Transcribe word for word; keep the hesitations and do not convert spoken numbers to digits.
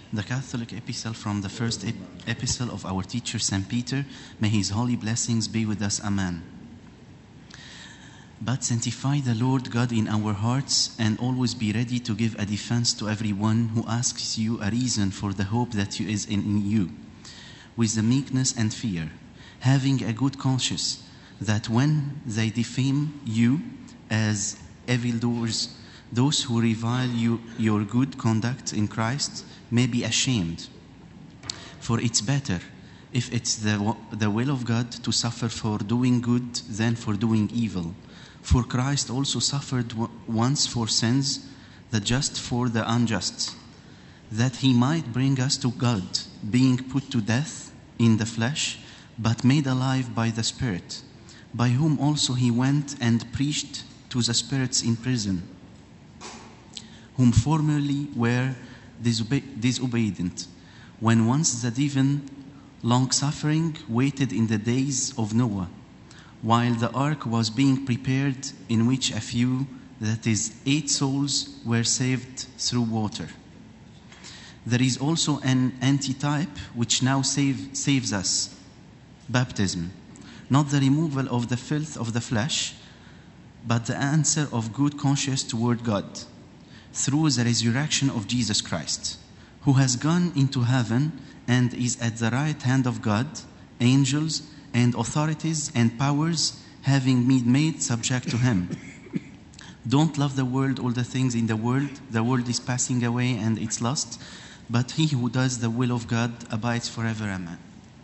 The Catholic Epistle from the first ep- epistle of our teacher Saint Peter. May his holy blessings be with us. Amen. But sanctify the Lord God in our hearts, and always be ready to give a defense to everyone who asks you a reason for the hope that is in you, with the meekness and fear, having a good conscience, that when they defame you as evildoers, those who revile you, your good conduct in Christ may be ashamed. For it's better, if it's the, the will of God, to suffer for doing good than for doing evil. For Christ also suffered once for sins, the just for the unjust, that he might bring us to God, being put to death in the flesh, but made alive by the Spirit, by whom also he went and preached to the spirits in prison, whom formerly were disobe- disobedient, when once the divine long-suffering waited in the days of Noah, while the ark was being prepared, in which a few, that is, eight souls, were saved through water. There is also an antitype which now save, saves us, baptism, not the removal of the filth of the flesh, but the answer of good conscience toward God, through the resurrection of Jesus Christ, who has gone into heaven and is at the right hand of God, angels and authorities and powers having been made subject to him. Don't love the world, all the things in the world. The world is passing away and its lust, but he who does the will of God abides forever. Amen.